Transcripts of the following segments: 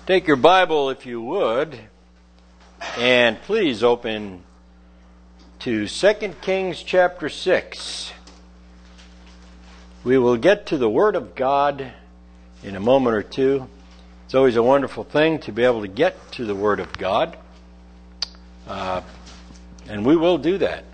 Take your Bible, if you would, and please open to 2 Kings chapter 6. We will get to the Word of God in a moment or two. It's always a wonderful thing to be able to get to the Word of God, and we will do that.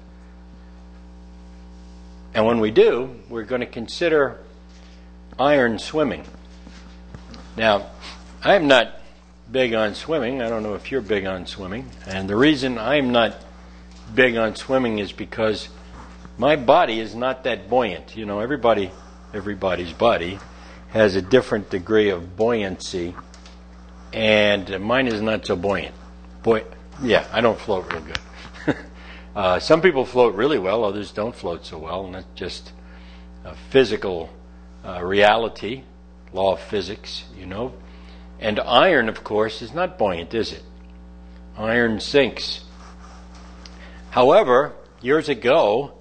And when we do, we're going to consider iron swimming. Now, I'm not big on swimming. I don't know if you're big on swimming. And the reason I'm not big on swimming is because my body is not that buoyant. You know, everybody's body has a different degree of buoyancy, and mine is not so buoyant. I don't float real good. Some people float really well, others don't float so well, and that's just a physical reality, law of physics, you know. And iron, of course, is not buoyant, is it? Iron sinks. However, years ago,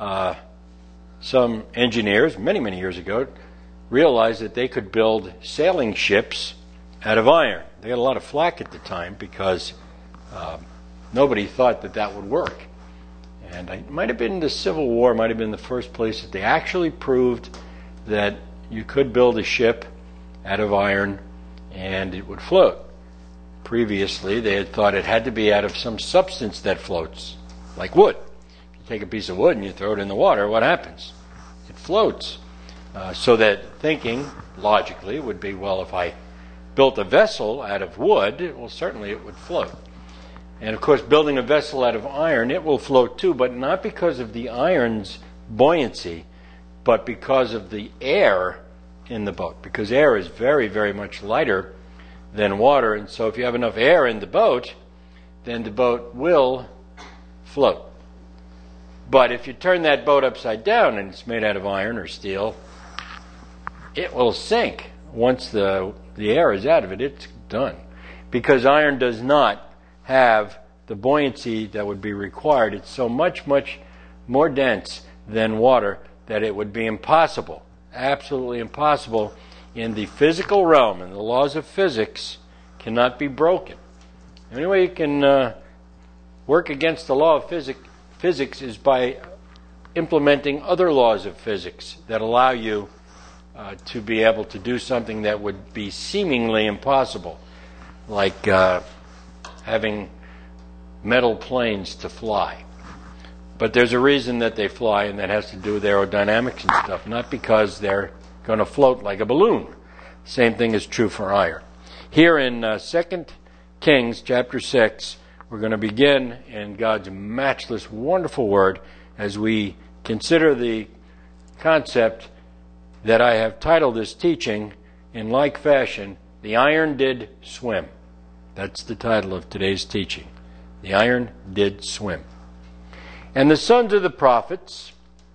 some engineers, many years ago, realized that they could build sailing ships out of iron. They got a lot of flack at the time because nobody thought that would work. And it might have been the Civil War, might have been the first place that they actually proved that you could build a ship out of iron and it would float. Previously, they had thought it had to be out of some substance that floats, like wood. If you take a piece of wood and you throw it in the water, what happens? It floats. So that thinking, logically, would be, well, if I built a vessel out of wood, well, certainly it would float. And, of course, building a vessel out of iron, it will float too, but not because of the iron's buoyancy, but because of the air in the boat, because air is very, very much lighter than water, and so if you have enough air in the boat, then the boat will float. But if you turn that boat upside down and it's made out of iron or steel, it will sink. Once the air is out of it, it's done. Because iron does not have the buoyancy that would be required. It's so much more dense than water that it would be impossible, absolutely impossible in the physical realm, and the laws of physics cannot be broken. The only way you can work against the law of physics is by implementing other laws of physics that allow you to be able to do something that would be seemingly impossible, like having metal planes to fly. But there's a reason that they fly, and that has to do with aerodynamics and stuff, not because they're going to float like a balloon. Same thing is true for iron. Here in 2 Kings chapter 6, we're going to begin in God's matchless, wonderful word as we consider the concept that I have titled this teaching in like fashion, The Iron Did Swim. That's the title of today's teaching. The iron did swim. And the sons of the prophets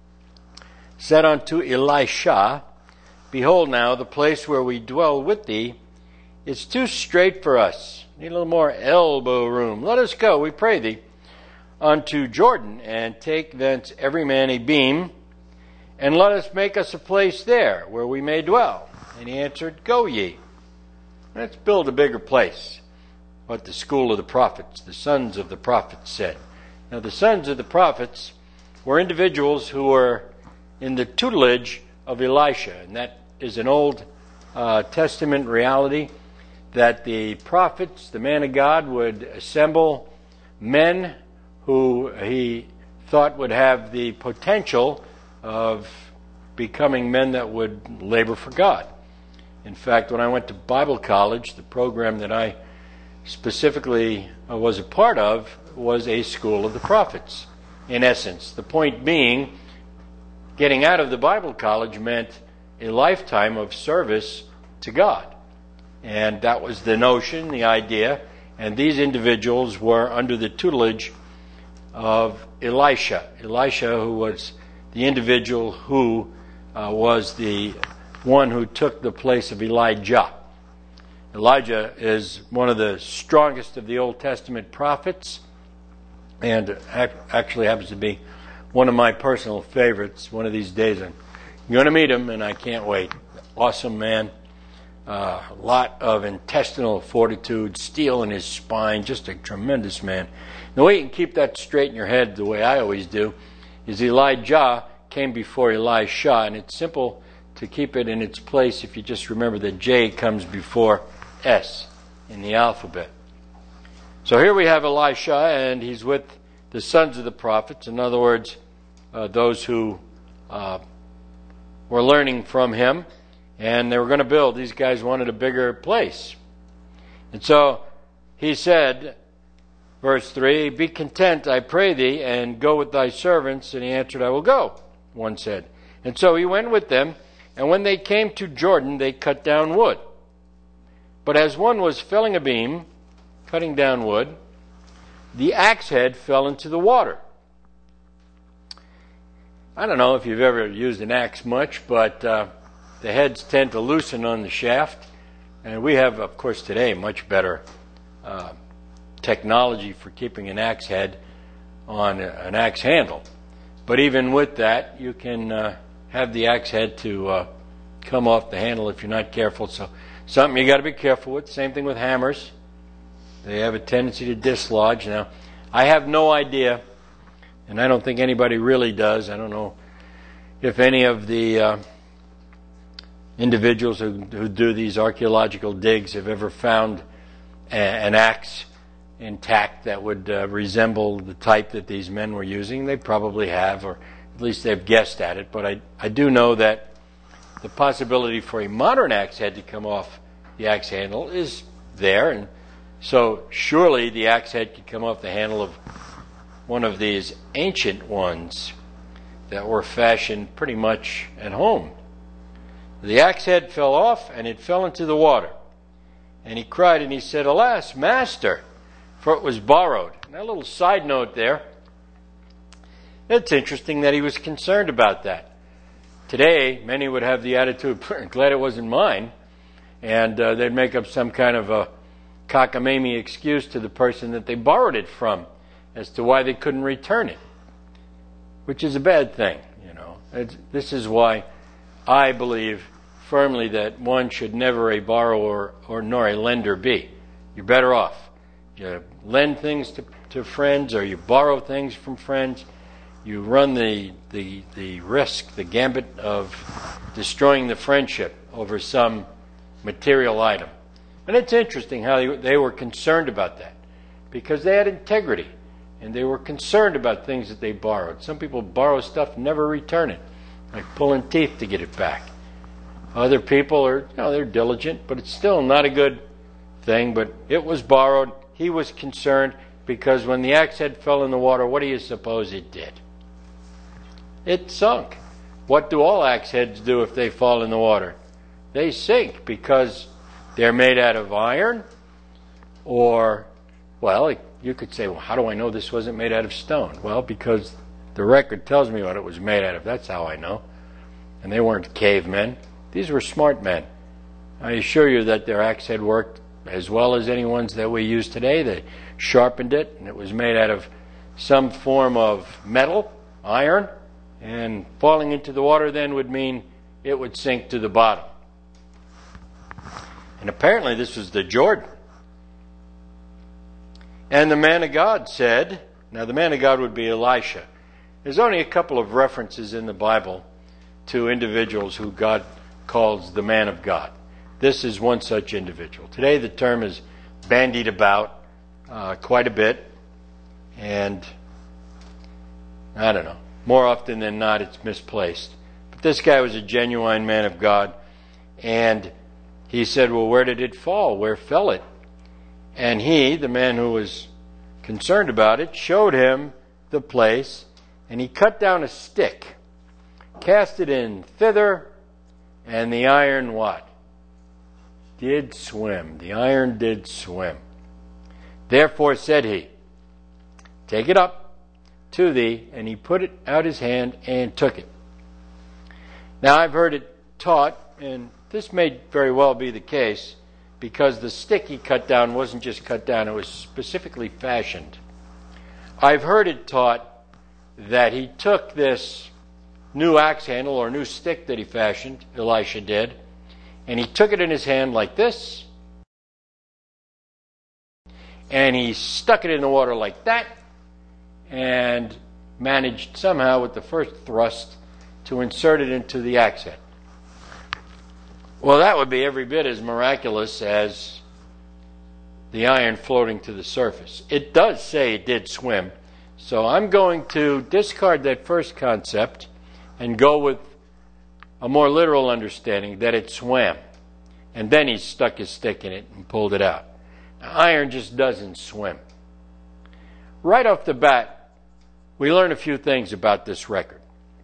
said unto Elisha, Behold now, the place where we dwell with thee is too strait for us. Need a little more elbow room. Let us go, we pray thee, unto Jordan, and take thence every man a beam, and let us make us a place there where we may dwell. And he answered, Go ye. Let's build a bigger place. What the school of the prophets, the sons of the prophets said. Now, the sons of the prophets were individuals who were in the tutelage of Elisha, and that is an Old Testament reality, that the prophets, the man of God, would assemble men who he thought would have the potential of becoming men that would labor for God. In fact, when I went to Bible college, the program that I specifically was a part of was a school of the prophets, in essence. The point being, getting out of the Bible college meant a lifetime of service to God. And that was the notion, the idea. And these individuals were under the tutelage of Elisha. Elisha, who was the individual who was the one who took the place of Elijah. Elijah is one of the strongest of the Old Testament prophets, and actually happens to be one of my personal favorites. One of these days I'm going to meet him, and I can't wait. Awesome man. a lot of intestinal fortitude, steel in his spine, just a tremendous man. The way you can keep that straight in your head, the way I always do, is Elijah came before Elisha, and it's simple to keep it in its place if you just remember that J comes before S in the alphabet. So here we have Elisha, and he's with the sons of the prophets, in other words, those who were learning from him, and they were going to build. These guys wanted a bigger place. And so he said, verse 3, "Be content, I pray thee, and go with thy servants." And he answered, "I will go," one said. And so he went with them, and when they came to Jordan, they cut down wood. But as one was felling a beam, cutting down wood, the axe head fell into the water. I don't know if you've ever used an axe much, but the heads tend to loosen on the shaft. And we have, of course, today much better technology for keeping an axe head on an axe handle. But even with that, you can have the axe head to come off the handle if you're not careful. So something you got to be careful with. Same thing with hammers. They have a tendency to dislodge. Now, I have no idea, and I don't think anybody really does. I don't know if any of the individuals who do these archaeological digs have ever found an axe intact that would resemble the type that these men were using. They probably have, or at least they've guessed at it. But I do know that the possibility for a modern axe head to come off the axe handle is there, and so surely the axe head could come off the handle of one of these ancient ones that were fashioned pretty much at home. The axe head fell off, and it fell into the water. And he cried, and he said, "Alas, master, for it was borrowed." Now, a little side note there. It's interesting that he was concerned about that. Today, many would have the attitude, "Glad it wasn't mine," and they'd make up some kind of a cockamamie excuse to the person that they borrowed it from as to why they couldn't return it, which is a bad thing, you know. This is why I believe firmly that one should never a borrower or nor a lender be. You're better off. You lend things to friends, or you borrow things from friends. You run the risk, the gambit of destroying the friendship over some material item. And it's interesting how they were concerned about that, because they had integrity, and they were concerned about things that they borrowed. Some people borrow stuff and never return it, like pulling teeth to get it back. Other people are, they're diligent, but it's still not a good thing. But it was borrowed. He was concerned because when the axe head fell in the water, what do you suppose it did? It sunk. What do all axe heads do if they fall in the water? They sink, because they're made out of iron, or, well, you could say, well, how do I know this wasn't made out of stone? Well, because the record tells me what it was made out of. That's how I know. And they weren't cavemen. These were smart men. I assure you that their axe head worked as well as any ones that we use today. They sharpened it, and it was made out of some form of metal, iron, and falling into the water then would mean it would sink to the bottom. And apparently this was the Jordan. And the man of God said, now the man of God would be Elisha. There's only a couple of references in the Bible to individuals who God calls the man of God. This is one such individual. Today the term is bandied about quite a bit, and I don't know, more often than not it's misplaced. But this guy was a genuine man of God, and he said, well, where did it fall? Where fell it? And he, the man who was concerned about it, showed him the place, and he cut down a stick, cast it in thither, and the iron what? Did swim. The iron did swim. Therefore said he, take it up to thee, and he put it out his hand and took it. Now I've heard it taught, and this may very well be the case, because the stick he cut down wasn't just cut down, it was specifically fashioned. I've heard it taught that he took this new axe handle or new stick that he fashioned, Elisha did, and he took it in his hand like this, and he stuck it in the water like that, and managed somehow with the first thrust to insert it into the axe head. Well, that would be every bit as miraculous as the iron floating to the surface. It does say it did swim, so I'm going to discard that first concept and go with a more literal understanding that it swam. And then he stuck his stick in it and pulled it out. Now, iron just doesn't swim. Right off the bat, we learn a few things about this record.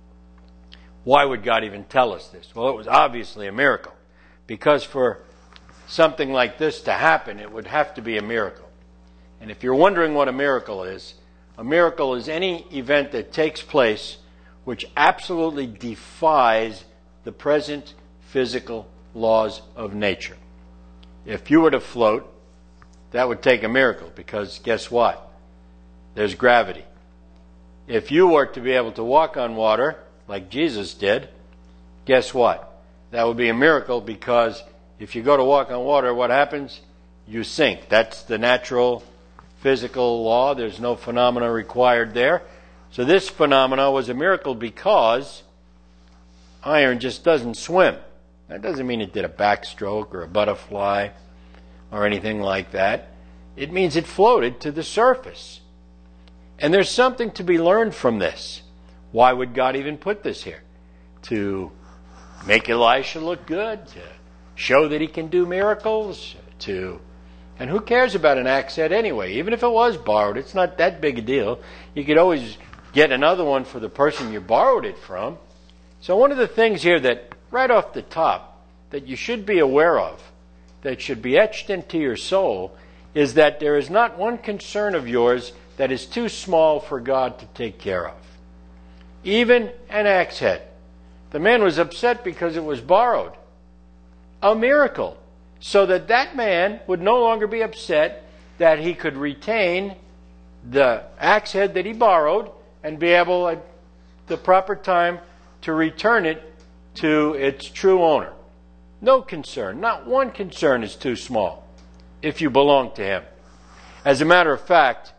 Why would God even tell us this? Well, it was obviously a miracle. Because for something like this to happen, it would have to be a miracle. And if you're wondering what a miracle is any event that takes place which absolutely defies the present physical laws of nature. If you were to float, that would take a miracle, because guess what? There's gravity. If you were to be able to walk on water, like Jesus did, guess what? That would be a miracle, because if you go to walk on water, what happens? You sink. That's the natural physical law. There's no phenomena required there. So this phenomena was a miracle because iron just doesn't swim. That doesn't mean it did a backstroke or a butterfly or anything like that. It means it floated to the surface. And there's something to be learned from this. Why would God even put this here? To make Elisha look good, to show that he can do miracles, and who cares about an axe head anyway? Even if it was borrowed, it's not that big a deal. You could always get another one for the person you borrowed it from. So one of the things here that, right off the top, that you should be aware of, that should be etched into your soul, is that there is not one concern of yours that is too small for God to take care of. Even an axe head. The man was upset because it was borrowed. A miracle. So that that man would no longer be upset, that he could retain the axe head that he borrowed and be able at the proper time to return it to its true owner. No concern. Not one concern is too small if you belong to him. As a matter of fact,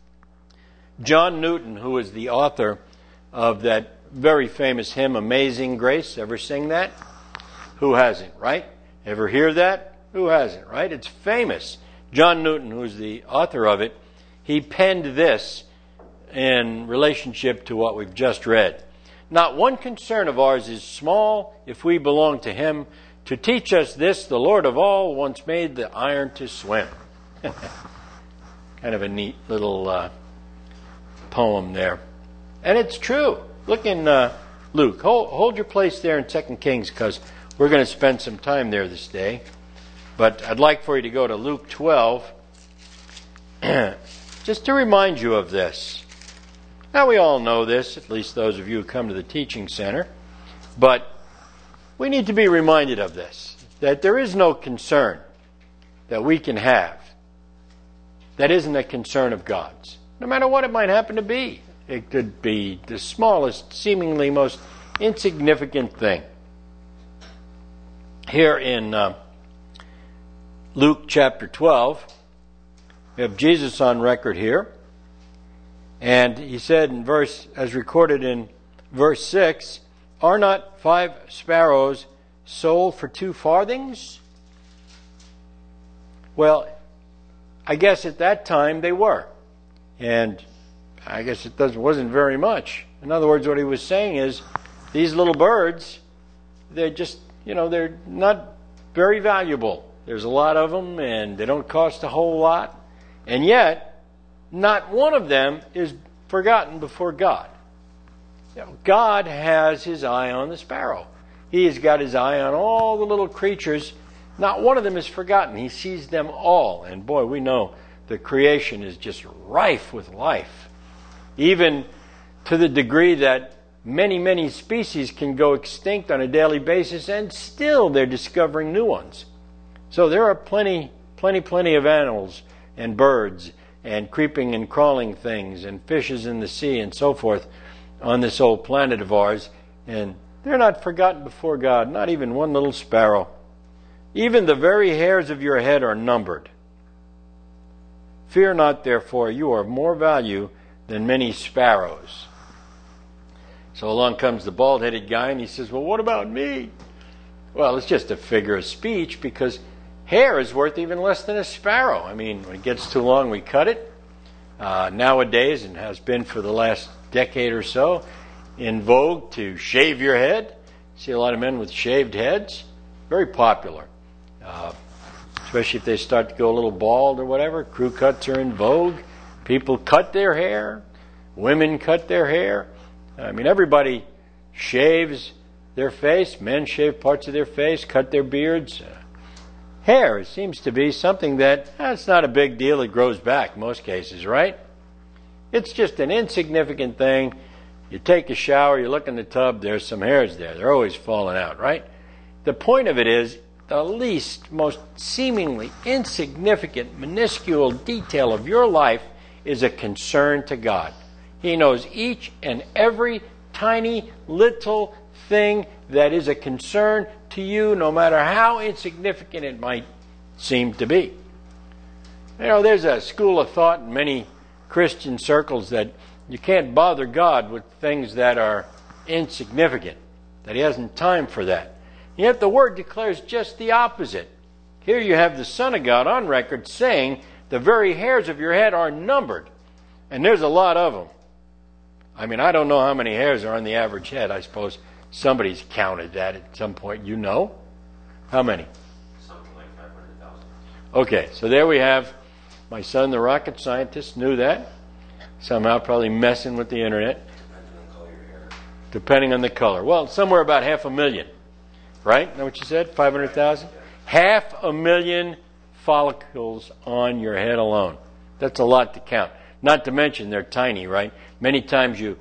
John Newton, who is the author of that very famous hymn, Amazing Grace. Ever sing that? Who hasn't, right? Ever hear that? Who hasn't, right? It's famous. John Newton, who's the author of it, he penned this in relationship to what we've just read. Not one concern of ours is small if we belong to him. To teach us this, the Lord of all once made the iron to swim. Kind of a neat little poem there. And it's true. Look in Luke. Hold your place there in 2 Kings, because we're going to spend some time there this day. But I'd like for you to go to Luke 12, just to remind you of this. Now, we all know this, at least those of you who come to the teaching center, but we need to be reminded of this, that there is no concern that we can have that isn't a concern of God's, no matter what it might happen to be. It could be the smallest, seemingly most insignificant thing. Here in Luke chapter 12, we have Jesus on record here. And he said in as recorded in verse 6, "Are not 5 sparrows sold for 2 farthings?" Well, I guess at that time they were. And I guess it wasn't very much. In other words, what he was saying is, these little birds, they're just, they're not very valuable. There's a lot of them, and they don't cost a whole lot. And yet, not one of them is forgotten before God. God has his eye on the sparrow. He has got his eye on all the little creatures. Not one of them is forgotten. He sees them all. And boy, we know the creation is just rife with life. Even to the degree that many, many species can go extinct on a daily basis, and still they're discovering new ones. So there are plenty of animals and birds and creeping and crawling things and fishes in the sea and so forth on this old planet of ours, and they're not forgotten before God, not even one little sparrow. Even the very hairs of your head are numbered. Fear not, therefore, you are of more value than many sparrows. So along comes the bald-headed guy, and he says, well, what about me? Well, it's just a figure of speech, because hair is worth even less than a sparrow. I mean, when it gets too long, we cut it. Nowadays, and has been for the last decade or so, in vogue to shave your head. See a lot of men with shaved heads. Very popular. Especially if they start to go a little bald or whatever. Crew cuts are in vogue. People cut their hair. Women cut their hair. I mean, everybody shaves their face. Men shave parts of their face, cut their beards. Hair seems to be something that, it's not a big deal. It grows back in most cases, right? It's just an insignificant thing. You take a shower, you look in the tub, there's some hairs there. They're always falling out, right? The point of it is, the least, most seemingly insignificant, minuscule detail of your life is a concern to God. He knows each and every tiny little thing that is a concern to you, no matter how insignificant it might seem to be. You know, there's a school of thought in many Christian circles that you can't bother God with things that are insignificant, that He hasn't time for that. Yet the Word declares just the opposite. Here you have the Son of God on record saying the very hairs of your head are numbered. And there's a lot of them. I mean, I don't know how many hairs are on the average head. I suppose somebody's counted that at some point. You know? How many? Something like 500,000. Okay, so there we have. My son, the rocket scientist, knew that. Somehow probably messing with the internet. Depending on the color of your hair. Depending on the color. Well, somewhere about 500,000. Right? Is that what you said? 500,000? 500,000 follicles on your head alone. That's a lot to count. Not to mention they're tiny, right? Many times you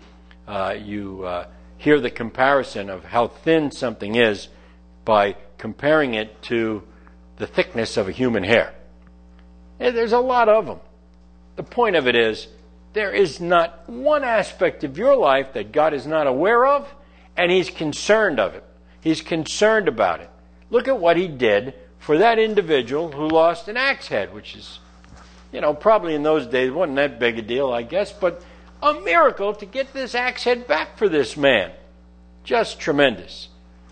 hear the comparison of how thin something is by comparing it to the thickness of a human hair. And there's a lot of them. The point of it is, there is not one aspect of your life that God is not aware of, and He's concerned of it. He's concerned about it. Look at what He did for that individual who lost an axe head, which is, probably in those days wasn't that big a deal, I guess, but a miracle to get this axe head back for this man. Just tremendous.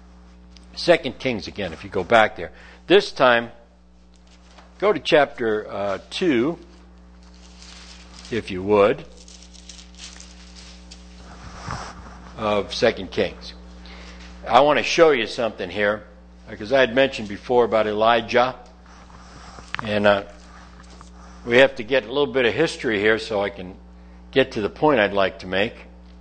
2 Kings again, if you go back there. This time, go to chapter 2, if you would, of 2 Kings. I want to show you something here, because I had mentioned before about Elijah, and we have to get a little bit of history here so I can get to the point I'd like to make,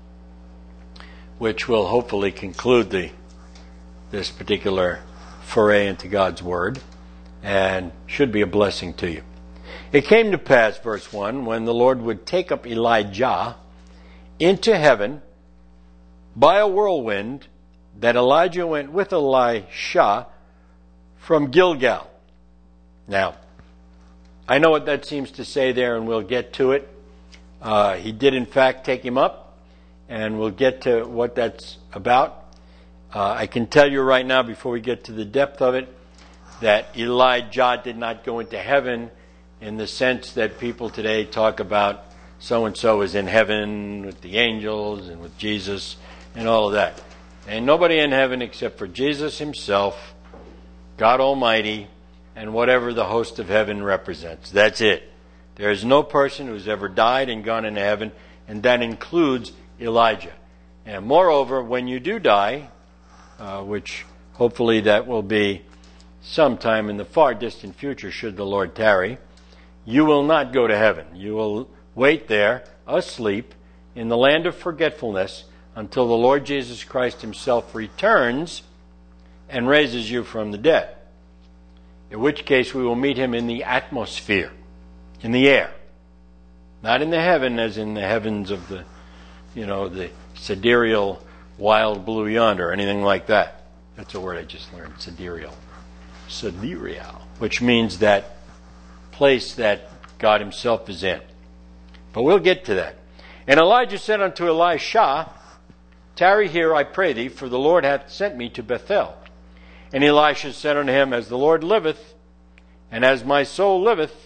which will hopefully conclude this particular foray into God's Word, and should be a blessing to you. It came to pass, verse 1, when the Lord would take up Elijah into heaven by a whirlwind, that Elijah went with Elisha from Gilgal. Now, I know what that seems to say there, and we'll get to it. He did, in fact, take him up, and we'll get to what that's about. I can tell you right now, before we get to the depth of it, that Elijah did not go into heaven in the sense that people today talk about so-and-so is in heaven with the angels and with Jesus and all of that. And nobody in heaven except for Jesus Himself, God Almighty, and whatever the host of heaven represents. That's it. There is no person who's ever died and gone into heaven, and that includes Elijah. And moreover, when you do die, which hopefully that will be sometime in the far distant future, should the Lord tarry, you will not go to heaven. You will wait there, asleep, in the land of forgetfulness, until the Lord Jesus Christ Himself returns and raises you from the dead. In which case we will meet Him in the atmosphere, in the air. Not in the heaven as in the heavens of the sidereal wild blue yonder, or anything like that. That's a word I just learned, sidereal. Sidereal, which means that place that God Himself is in. But we'll get to that. And Elijah said unto Elisha, Tarry here, I pray thee, for the Lord hath sent me to Bethel. And Elisha said unto him, As the Lord liveth, and as my soul liveth,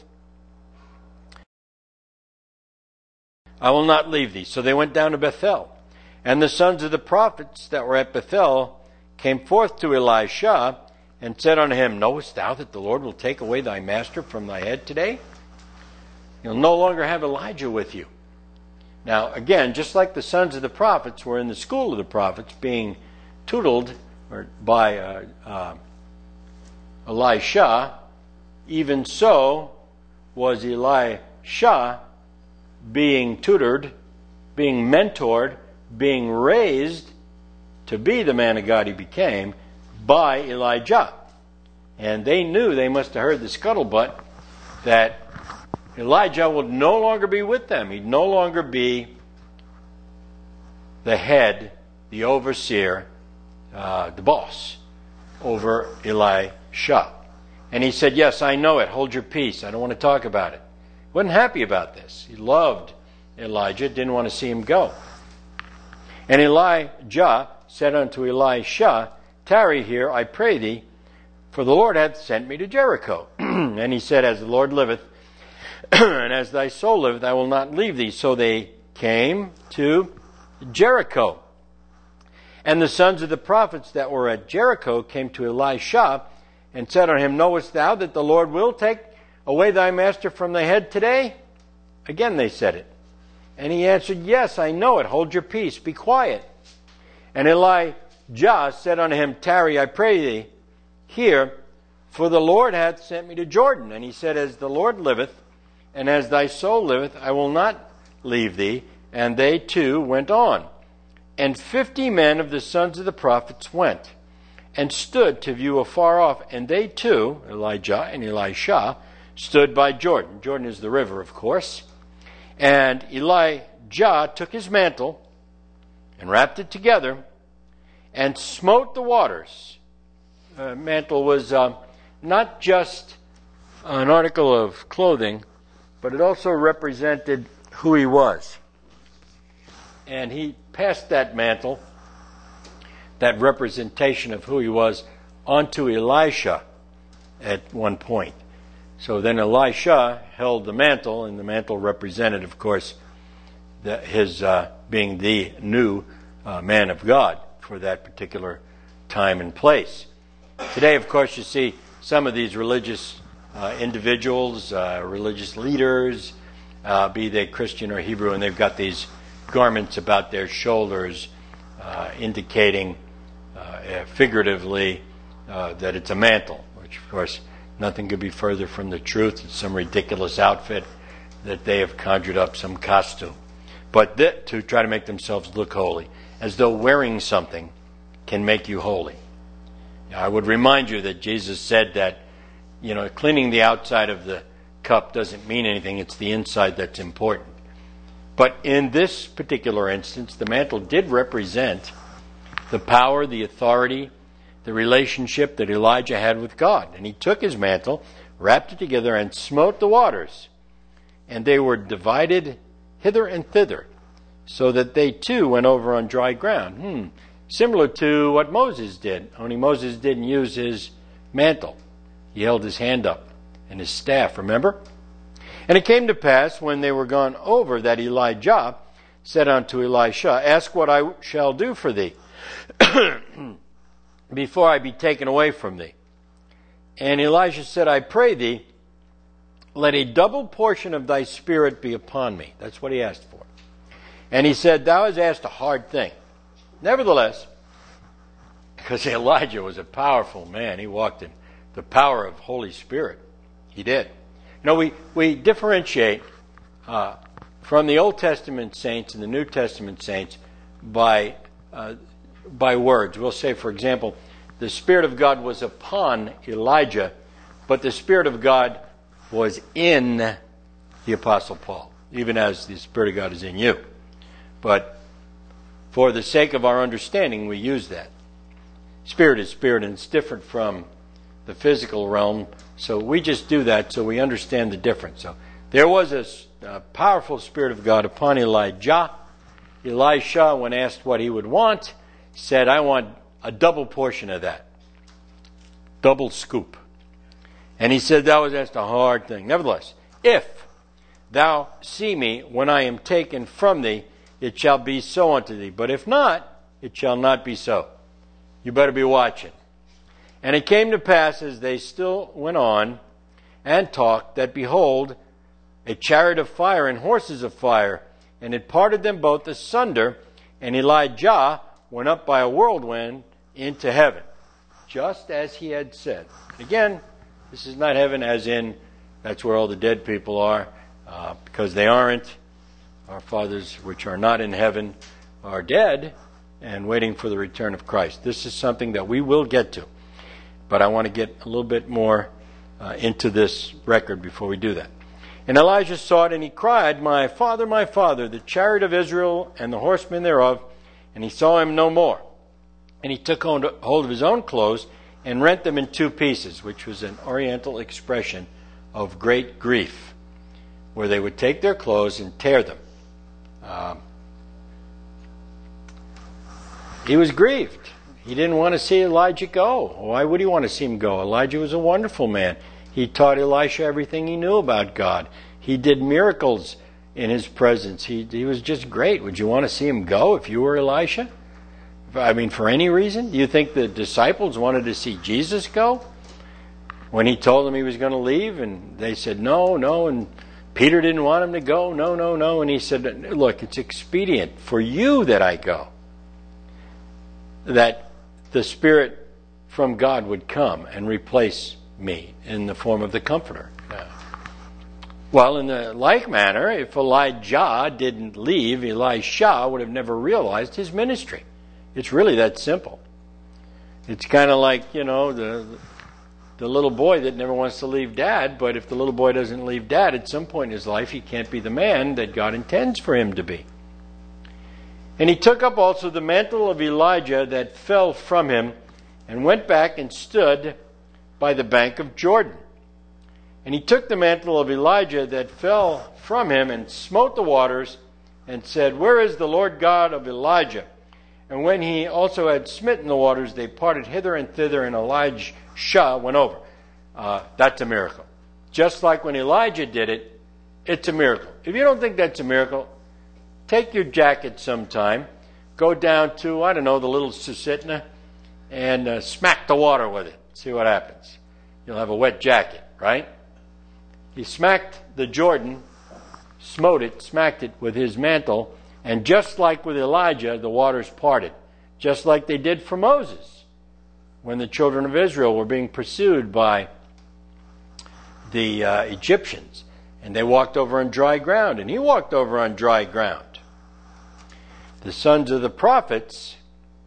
I will not leave thee. So they went down to Bethel. And the sons of the prophets that were at Bethel came forth to Elisha, and said unto him, Knowest thou that the Lord will take away thy master from thy head today? You'll no longer have Elijah with you. Now, again, just like the sons of the prophets were in the school of the prophets being tutored by Elisha, even so was Elisha being tutored, being mentored, being raised to be the man of God he became by Elijah. And they knew, they must have heard the scuttlebutt, that Elijah would no longer be with them. He'd no longer be the head, the overseer, the boss over Elisha. And he said, Yes, I know it. Hold your peace. I don't want to talk about it. He wasn't happy about this. He loved Elijah, didn't want to see him go. And Elijah said unto Elisha, Tarry here, I pray thee, for the Lord hath sent me to Jericho. And he said, As the Lord liveth, and as thy soul liveth, I will not leave thee. So they came to Jericho. And the sons of the prophets that were at Jericho came to Elisha, and said unto him, Knowest thou that the Lord will take away thy master from thy head today? Again they said it. And he answered, Yes, I know it. Hold your peace. Be quiet. And Elijah said unto him, Tarry, I pray thee, here, for the Lord hath sent me to Jordan. And he said, As the Lord liveth, and as thy soul liveth, I will not leave thee. And they too went on. And 50 men of the sons of the prophets went, and stood to view afar off. And they too, Elijah and Elisha, stood by Jordan. Jordan is the river, of course. And Elijah took his mantle, and wrapped it together, and smote the waters. Mantle was not just an article of clothing, but it also represented who he was. And he passed that mantle, that representation of who he was, onto Elisha at one point. So then Elisha held the mantle, and the mantle represented, of course, his being the new man of God for that particular time and place. Today, of course, you see some of these religious individuals, religious leaders, be they Christian or Hebrew, and they've got these garments about their shoulders indicating figuratively that it's a mantle, which, of course, nothing could be further from the truth. It's some ridiculous outfit that they have conjured up, some costume, but to try to make themselves look holy, as though wearing something can make you holy. Now, I would remind you that Jesus said that, cleaning the outside of the cup doesn't mean anything. It's the inside that's important. But in this particular instance, the mantle did represent the power, the authority, the relationship that Elijah had with God. And he took his mantle, wrapped it together, and smote the waters. And they were divided hither and thither, so that they too went over on dry ground. Similar to what Moses did, only Moses didn't use his mantle. He held his hand up and his staff, remember? And it came to pass, when they were gone over, that Elijah said unto Elisha, Ask what I shall do for thee, before I be taken away from thee. And Elisha said, I pray thee, let a double portion of thy spirit be upon me. That's what he asked for. And he said, Thou hast asked a hard thing. Nevertheless, because Elijah was a powerful man, he walked in the power of Holy Spirit. He did. We differentiate from the Old Testament saints and the New Testament saints by words. We'll say, for example, the Spirit of God was upon Elijah, but the Spirit of God was in the Apostle Paul, even as the Spirit of God is in you. But for the sake of our understanding, we use that. Spirit is spirit, and it's different from the physical realm. So we just do that so we understand the difference. So there was a powerful Spirit of God upon Elijah. Elisha, when asked what he would want, said, I want a double portion of that. double scoop. And he said, thou hast asked a hard thing. Nevertheless, if thou see me when I am taken from thee, it shall be so unto thee. But if not, it shall not be so. You better be watching. And it came to pass, as they still went on and talked, that behold, a chariot of fire and horses of fire, and it parted them both asunder, and Elijah went up by a whirlwind into heaven, just as he had said. Again, this is not heaven as in that's where all the dead people are, because they aren't. Our fathers which are not in heaven are dead and waiting for the return of Christ. This is something that we will get to. But I want to get a little bit more into this record before we do that. And Elijah saw it, and he cried, my father, the chariot of Israel and the horsemen thereof. And he saw him no more. And he took hold of his own clothes and rent them in two pieces, which was an Oriental expression of great grief, where they would take their clothes and tear them. He was grieved. He didn't want to see Elijah go. Why would he want to see him go? Elijah was a wonderful man. He taught Elisha everything he knew about God. He did miracles in his presence. He was just great. Would you want to see him go if you were Elisha? I mean, for any reason? Do you think the disciples wanted to see Jesus go? When he told them he was going to leave, and they said, no, and Peter didn't want him to go, no, and he said, look, it's expedient for you that I go, that the Spirit from God would come and replace me in the form of the Comforter. Well, in the like manner, if Elijah didn't leave, Elisha would have never realized his ministry. It's really that simple. It's kind of like, the little boy that never wants to leave dad, but if the little boy doesn't leave dad at some point in his life, he can't be the man that God intends for him to be. And he took up also the mantle of Elijah that fell from him, and went back and stood by the bank of Jordan. And he took the mantle of Elijah that fell from him, and smote the waters, and said, where is the Lord God of Elijah? And when he also had smitten the waters, they parted hither and thither, and Elijah went over. That's a miracle. Just like when Elijah did it, it's a miracle. If you don't think that's a miracle, take your jacket sometime, go down to, the little Susitna, and smack the water with it. See what happens. You'll have a wet jacket, right? He smacked the Jordan, smacked it with his mantle, and just like with Elijah, the waters parted. Just like they did for Moses, when the children of Israel were being pursued by the Egyptians. And they walked over on dry ground, and he walked over on dry ground. The sons of the prophets,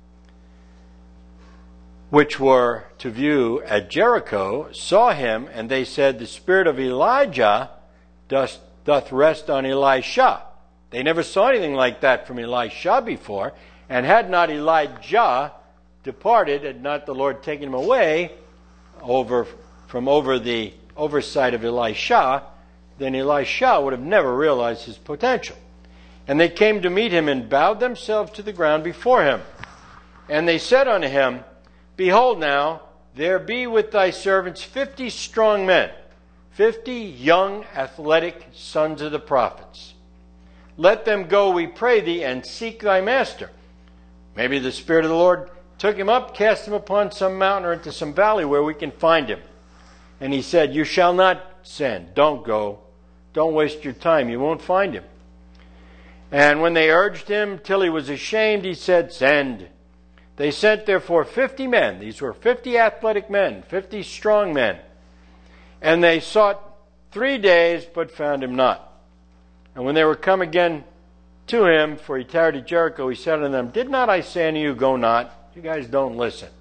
which were to view at Jericho, saw him, and they said, the spirit of Elijah doth rest on Elisha. They never saw anything like that from Elisha before, and had not Elijah departed, had not the Lord taken him away from over the oversight of Elisha, then Elisha would have never realized his potential. And they came to meet him and bowed themselves to the ground before him. And they said unto him, behold now, there be with thy servants 50 strong men, 50 young athletic sons of the prophets. Let them go, we pray thee, and seek thy master. Maybe the Spirit of the Lord took him up, cast him upon some mountain or into some valley where we can find him. And he said, you shall not send. Don't go. Don't waste your time. You won't find him. And when they urged him till he was ashamed, he said, send. They sent therefore 50 men. These were 50 athletic men, 50 strong men. And they sought 3 days, but found him not. And when they were come again to him, for he tarried at Jericho, he said unto them, did not I say unto you, go not? You guys don't listen.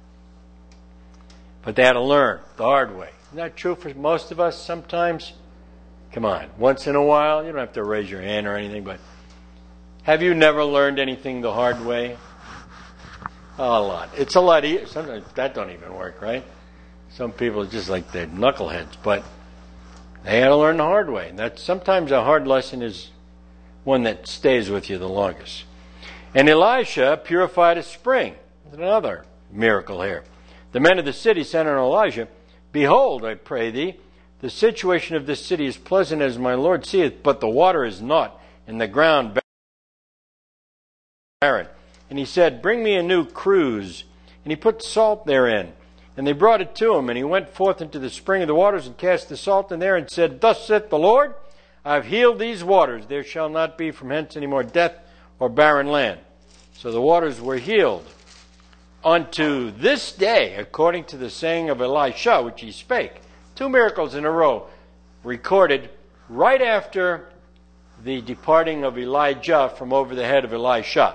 But they had to learn the hard way. Isn't that true for most of us sometimes? Come on, once in a while, you don't have to raise your hand or anything, but have you never learned anything the hard way? A lot. It's a lot easier. Sometimes that don't even work, right? Some people are just like they're knuckleheads, but they had to learn the hard way. Sometimes a hard lesson is one that stays with you the longest. And Elisha purified a spring. There's another miracle here. The men of the city said unto Elijah, Behold, I pray thee, the situation of this city is pleasant as my Lord seeth, but the water is not, and the ground barren. And he said, Bring me a new cruse. And he put salt therein. And they brought it to him, and he went forth into the spring of the waters, and cast the salt in there, and said, Thus saith the Lord, I have healed these waters. There shall not be from hence any more death or barren land. So the waters were healed unto this day, according to the saying of Elisha, which he spake. 2 miracles in a row recorded right after the departing of Elijah from over the head of Elisha.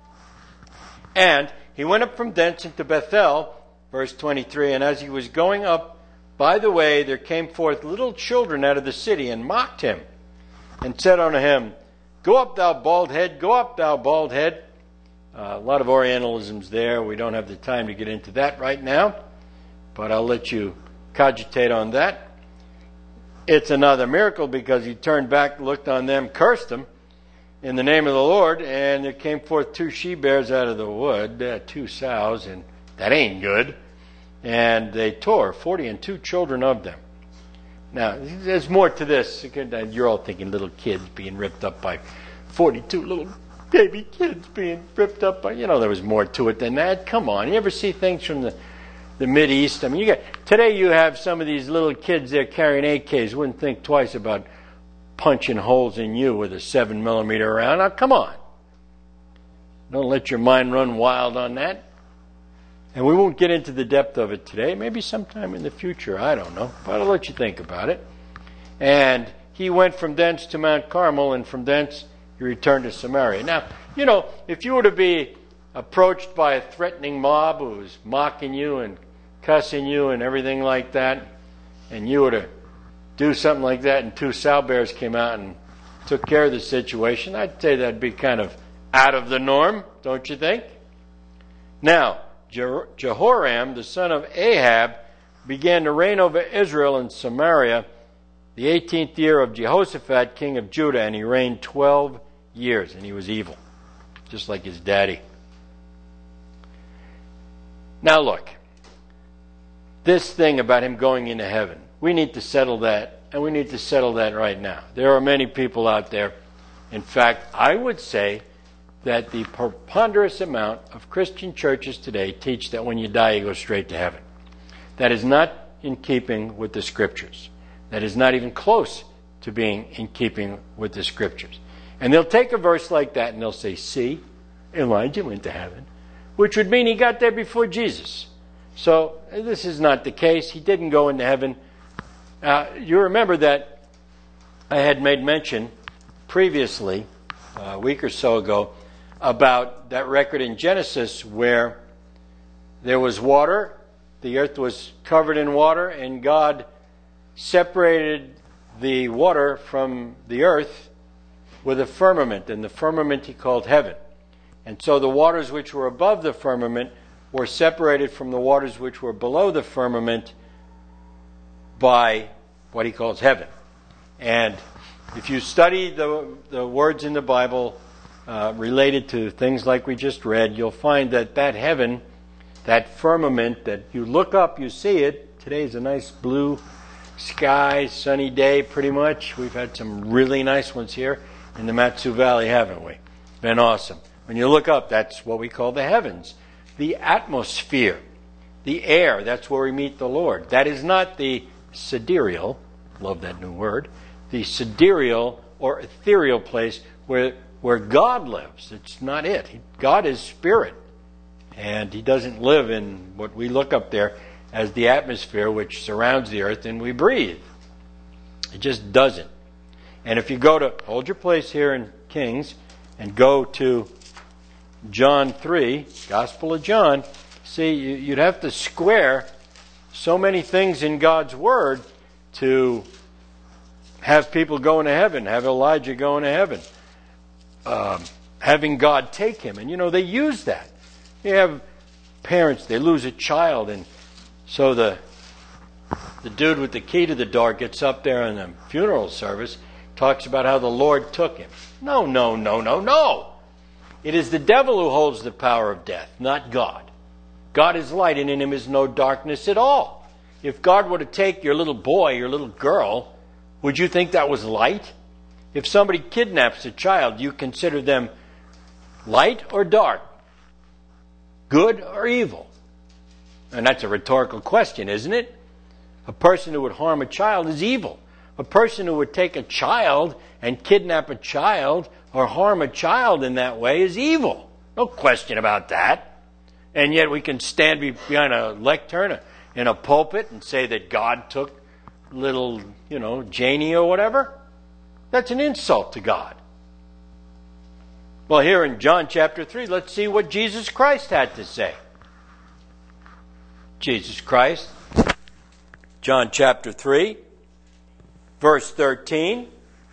And he went up from thence into Bethel, verse 23, and as he was going up by the way, there came forth little children out of the city, and mocked him, and said unto him, Go up, thou bald head, go up, thou bald head. A lot of Orientalisms there. We don't have the time to get into that right now, but I'll let you cogitate on that. It's another miracle because he turned back, looked on them, cursed them in the name of the Lord, and there came forth 2 she-bears out of the wood, 2 sows, and that ain't good. And they tore 42 children of them. Now, there's more to this. You're all thinking little kids being ripped up by 42 little baby kids being ripped up by, there was more to it than that. Come on, you ever see things from the Mideast? I mean, today you have some of these little kids there carrying AKs, wouldn't think twice about punching holes in you with a 7mm round. Now, come on. Don't let your mind run wild on that. And we won't get into the depth of it today. Maybe sometime in the future. I don't know. But I'll let you think about it. And he went from thence to Mount Carmel, and from thence he returned to Samaria. Now, if you were to be approached by a threatening mob who was mocking you and cussing you and everything like that, and you were to do something like that, and 2 sow bears came out and took care of the situation, I'd say that'd be kind of out of the norm, don't you think? Now, Jehoram, the son of Ahab, began to reign over Israel and Samaria the 18th year of Jehoshaphat, king of Judah, and he reigned 12 years, and he was evil, just like his daddy. Now look, this thing about him going into heaven, we need to settle that, and we need to settle that right now. There are many people out there, in fact, I would say that the preponderant amount of Christian churches today teach that when you die, you go straight to heaven. That is not in keeping with the Scriptures. That is not even close to being in keeping with the Scriptures. And they'll take a verse like that and they'll say, see, Elijah went to heaven, which would mean he got there before Jesus. So this is not the case. He didn't go into heaven. You remember that I had made mention previously, a week or so ago, about that record in Genesis where there was water, the earth was covered in water, and God separated the water from the earth with a firmament, and the firmament he called heaven. And so the waters which were above the firmament were separated from the waters which were below the firmament by what he calls heaven. And if you study the words in the Bible related to things like we just read, you'll find that heaven, that firmament that you look up, you see it. Today's a nice blue sky, sunny day pretty much. We've had some really nice ones here in the Matsu Valley, haven't we? Been awesome. When you look up, that's what we call the heavens. The atmosphere, the air, that's where we meet the Lord. That is not the sidereal, love that new word, the sidereal or ethereal place where God lives. It's not it. God is spirit. And he doesn't live in what we look up there as the atmosphere which surrounds the earth and we breathe. It just doesn't. And if you go to, hold your place here in Kings, and go to John 3, Gospel of John, see, you'd have to square so many things in God's Word to have people going to heaven, have Elijah going to heaven, having God take him. And, they use that. You have parents, they lose a child, and so the dude with the key to the door gets up there in the funeral service, talks about how the Lord took him. No. It is the devil who holds the power of death, not God. God is light and in him is no darkness at all. If God were to take your little boy, your little girl, would you think that was light? If somebody kidnaps a child, do you consider them light or dark? Good or evil? And that's a rhetorical question, isn't it? A person who would harm a child is evil. A person who would take a child and kidnap a child or harm a child in that way is evil. No question about that. And yet we can stand behind a lectern in a pulpit and say that God took little, Janie or whatever. That's an insult to God. Well, here in John chapter 3, let's see what Jesus Christ had to say. Jesus Christ, John chapter 3, verse 13.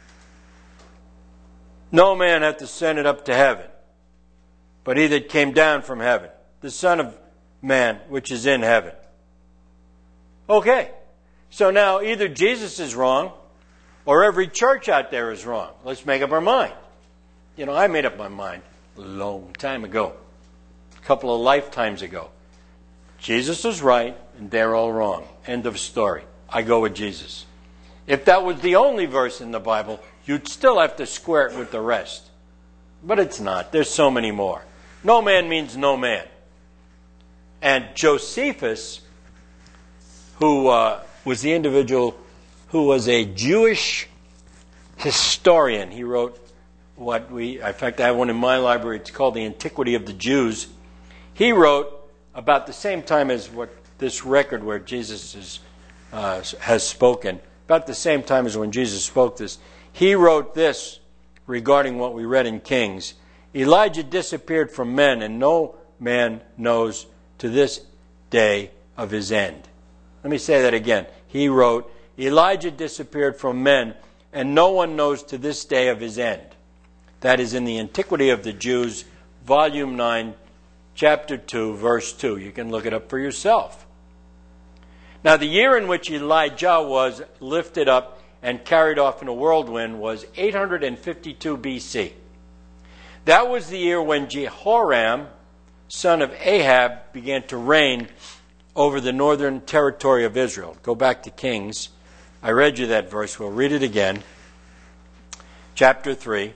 No man hath ascended up to heaven, but he that came down from heaven, the Son of Man which is in heaven. Okay, so now either Jesus is wrong or every church out there is wrong. Let's make up our mind. I made up my mind a long time ago, a couple of lifetimes ago. Jesus is right and they're all wrong. End of story. I go with Jesus. If that was the only verse in the Bible, you'd still have to square it with the rest. But it's not. There's so many more. No man means no man. And Josephus, who was the individual who was a Jewish historian, he wrote in fact I have one in my library, it's called The Antiquity of the Jews. He wrote about the same time as what this record where Jesus has spoken, about the same time as when Jesus spoke this, he wrote this regarding what we read in Kings. Elijah disappeared from men, and no man knows to this day of his end. Let me say that again. He wrote, Elijah disappeared from men, and no one knows to this day of his end. That is in the Antiquity of the Jews, Volume 9, Chapter 2, Verse 2. You can look it up for yourself. Now, the year in which Elijah was lifted up and carried off in a whirlwind was 852 BC. That was the year when Jehoram, son of Ahab, began to reign over the northern territory of Israel. Go back to Kings. I read you that verse. We'll read it again. Chapter 3.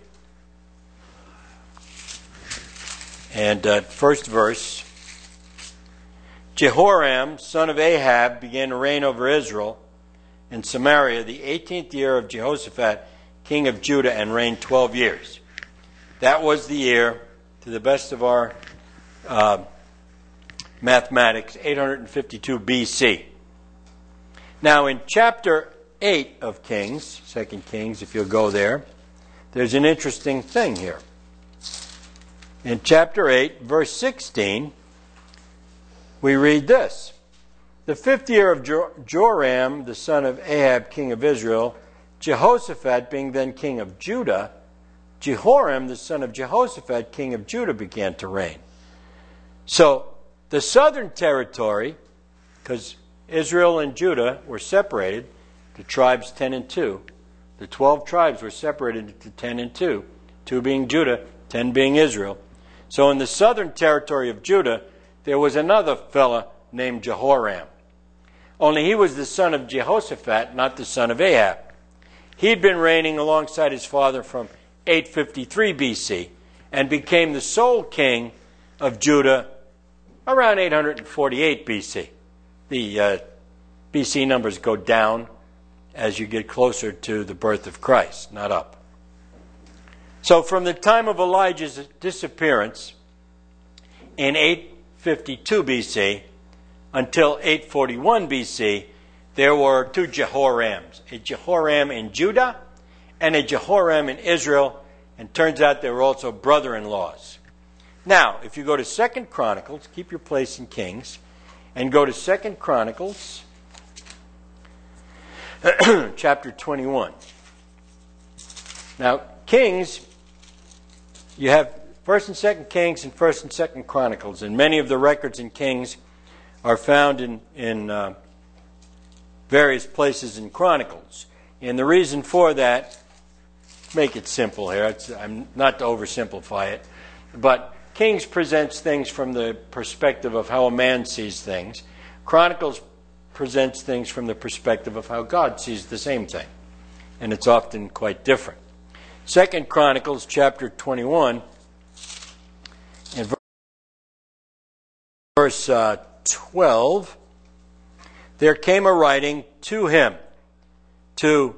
And first verse. Jehoram, son of Ahab, began to reign over Israel in Samaria the 18th year of Jehoshaphat, king of Judah, and reigned 12 years. That was the year, to the best of our mathematics, 852 BC. Now in chapter 8 of Kings, 2 Kings, if you'll go there, there's an interesting thing here. In chapter 8, verse 16, we read this. The 5th year of Joram, the son of Ahab, king of Israel, Jehoshaphat being then king of Judah, Jehoram, the son of Jehoshaphat, king of Judah, began to reign. So, the southern territory, because Israel and Judah were separated, the tribes 10 and 2. The 12 tribes were separated into 10 and 2. 2 being Judah, 10 being Israel. So in the southern territory of Judah, there was another fella named Jehoram. Only he was the son of Jehoshaphat, not the son of Ahab. He'd been reigning alongside his father from 853 BC and became the sole king of Judah around 848 BC. The BC numbers go down as you get closer to the birth of Christ, not up. So from the time of Elijah's disappearance in 852 BC until 841 BC, there were 2 Jehorams, a Jehoram in Judah and a Jehoram in Israel, and turns out they were also brother-in-laws. Now, if you go to 2 Chronicles, keep your place in Kings, and go to 2 Chronicles, chapter 21. Now, Kings, you have 1st and 2nd Kings and 1st and 2nd Chronicles, and many of the records in Kings are found in various places in Chronicles. And the reason for that, make it simple here, I'm not to oversimplify it, but Kings presents things from the perspective of how a man sees things. Chronicles presents things from the perspective of how God sees the same thing. And it's often quite different. 2 Chronicles chapter 21 and verse 12, there came a writing to him, to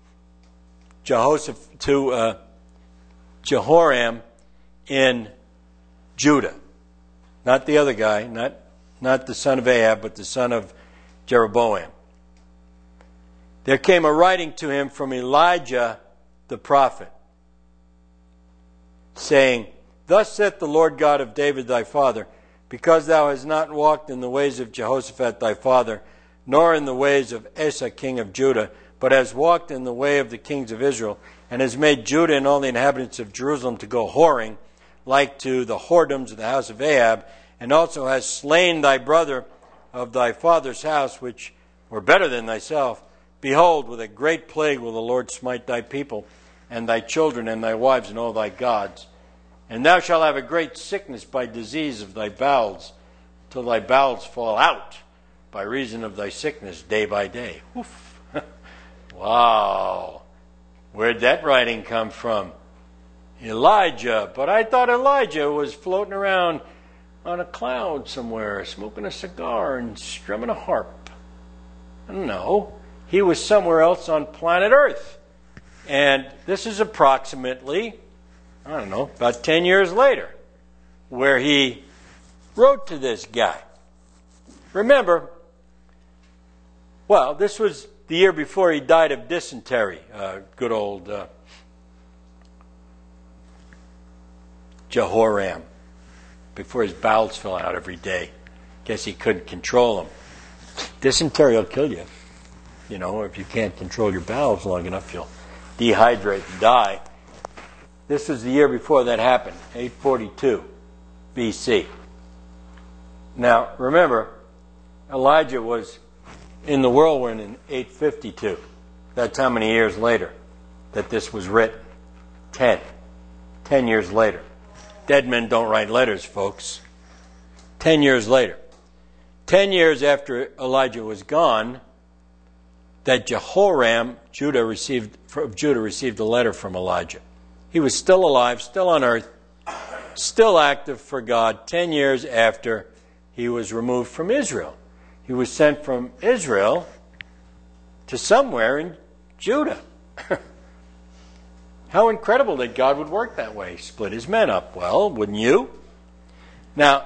Jehoram in Judah. Not the other guy, not the son of Ahab, but the son of Jeroboam. There came a writing to him from Elijah the prophet, saying, Thus saith the Lord God of David thy father, because thou hast not walked in the ways of Jehoshaphat thy father, nor in the ways of Asa king of Judah, but hast walked in the way of the kings of Israel, and has made Judah and all the inhabitants of Jerusalem to go whoring, like to the whoredoms of the house of Ahab, and also hast slain thy brother of thy father's house, which were better than thyself. Behold, with a great plague will the Lord smite thy people, and thy children, and thy wives, and all thy gods. And thou shalt have a great sickness by disease of thy bowels, till thy bowels fall out by reason of thy sickness day by day. Oof. Wow. Where'd that writing come from? Elijah. But I thought Elijah was floating around on a cloud somewhere, smoking a cigar and strumming a harp. No. He was somewhere else on planet Earth. And this is approximately, about 10 years later, where he wrote to this guy. Remember, this was the year before he died of dysentery. Good old Jehoram. Before his bowels fell out every day. Guess he couldn't control them. Dysentery will kill you. If you can't control your bowels long enough, you'll dehydrate and die. This was the year before that happened, 842 BC. Now, remember, Elijah was in the whirlwind in 852. That's how many years later that this was written. 10 years later. Dead men don't write letters, folks. 10 years later. 10 years after Elijah was gone, that Jehoram, Judah received a letter from Elijah. He was still alive, still on earth, still active for God 10 years after he was removed from Israel. He was sent from Israel to somewhere in Judah. How incredible that God would work that way, split his men up. Well, wouldn't you? Now,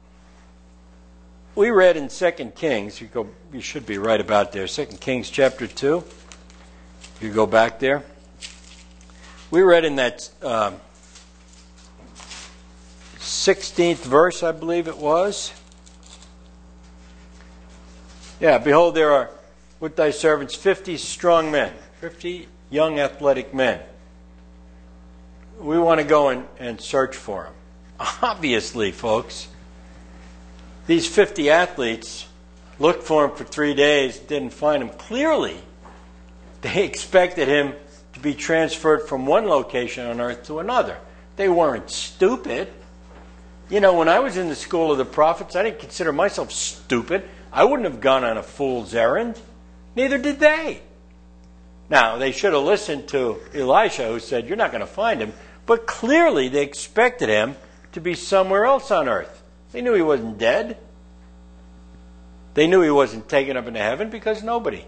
we read in 2 Kings, you should be right about there, 2 Kings chapter 2. You go back there. We read in that 16th verse, I believe it was. Yeah, behold, there are with thy servants 50 strong men, 50 young athletic men. We want to go and search for them. Obviously, folks, these 50 athletes looked for him for 3 days, didn't find him. Clearly, they expected him to be transferred from one location on earth to another. They weren't stupid. When I was in the school of the prophets, I didn't consider myself stupid. I wouldn't have gone on a fool's errand. Neither did they. Now, they should have listened to Elisha, who said, you're not going to find him. But clearly, they expected him to be somewhere else on earth. They knew he wasn't dead. They knew he wasn't taken up into heaven because nobody